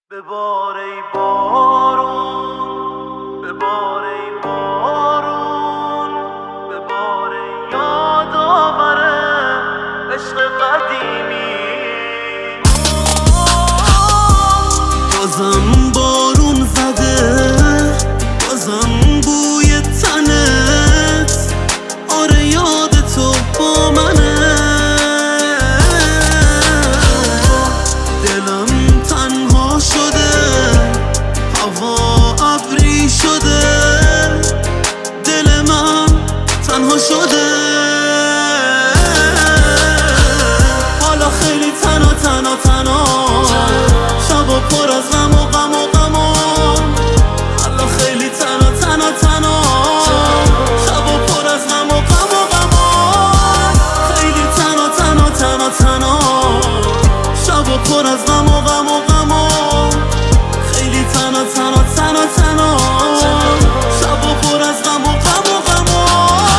ببار ای بارون، ببار ای بارون، ببار ای یادآور عشق قدیمی. بازم بارون زده، بازم بوی تنت، آره یاد تو با منه. دلم تنها شده، هوا ابری شده، دل من تنها شده. حالا خیلی تنها تنها تنها، شبا پر از غم و غم و غم و حالا خیلی تنها تنها تنها، شبا پر از غم و غم و غم و خیلی تنها تنها تنها تنها، شبا پر از غم و غم و غم و خیلی تنها تنها تنها تنها، شبا پر از غم و غم و غم و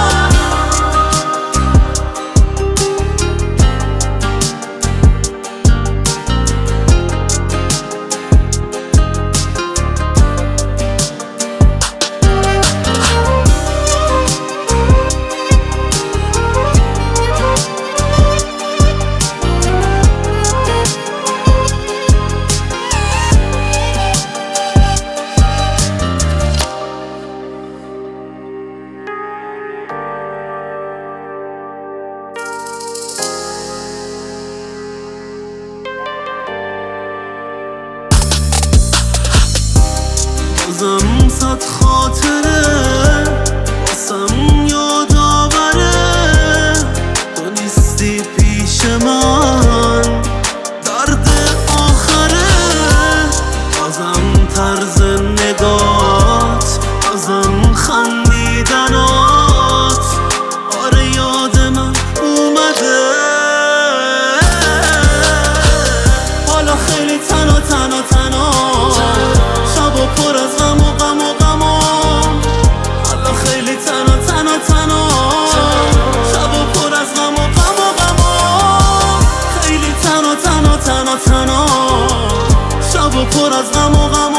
بازم صد خاطره واسم یادآوره، تو نیستی پیش من، درد آخره. بازم طرز نگات، بازم خندیدنات، آره یاد من اومده. حالا خیلی تنها تنها تنها، شبا پر از غم و غم و غم و حالا خیلی تنها تنها تنها، شبا پر از غم و غم و غم و خیلی تنها تنها تنها تنها، شبا پر از غم و غم و